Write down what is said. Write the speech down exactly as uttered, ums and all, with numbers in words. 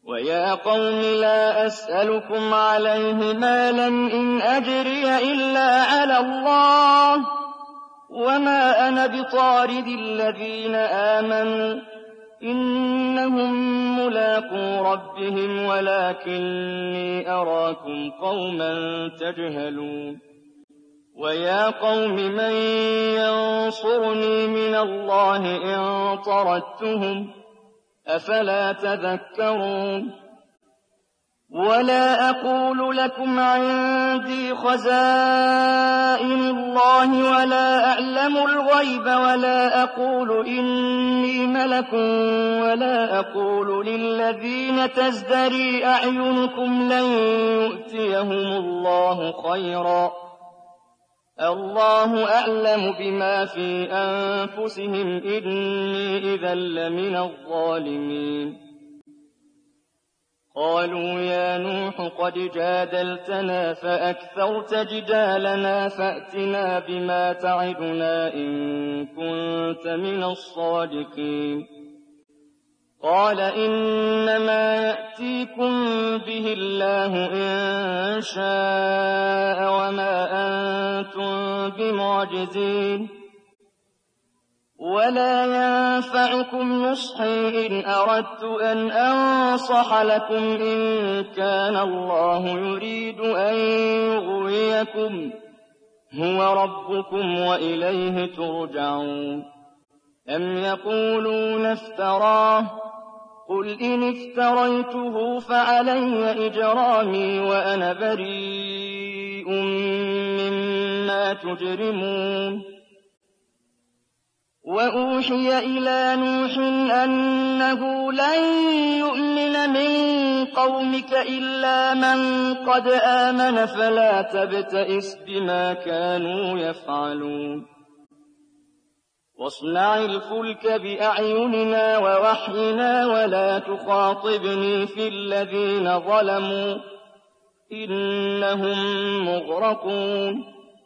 ويا قوم لا أسألكم عليه مالا إن أجري إلا على الله وما أنا بطارد الذين آمنوا إنهم ملاقو ربهم ولكني أراكم قوما تجهلون ويا قوم من ينصرني من الله إن طردتهم أفلا تذكرون ولا أقول لكم عندي خزائن الله ولا أعلم الغيب ولا أقول إني ملك ولا أقول للذين تزدري أعينكم لن يؤتيهم الله خيرا الله أعلم بما في أنفسهم إني إذا لمن الظالمين قالوا يا نوح قد جادلتنا فأكثرت جدالنا فأتنا بما تعدنا إن كنت من الصادقين قال إنما يأتيكم به الله إن شاء وما أنتم بمعجزين ولا ينفعكم نصحي إن أردت أن أنصح لكم إن كان الله يريد أن يغويكم هو ربكم وإليه ترجعون أم يقولون افتراه قل إن افتريته فعلي إجرامي وأنا بريء مما تجرمون وأوحي إلى نوح أنه لن يؤمن من قومك إلا من قد آمن فلا تبتئس بما كانوا يفعلون واصنع الفلك بأعيننا ووحينا ولا تخاطبني في الذين ظلموا إنهم مغرقون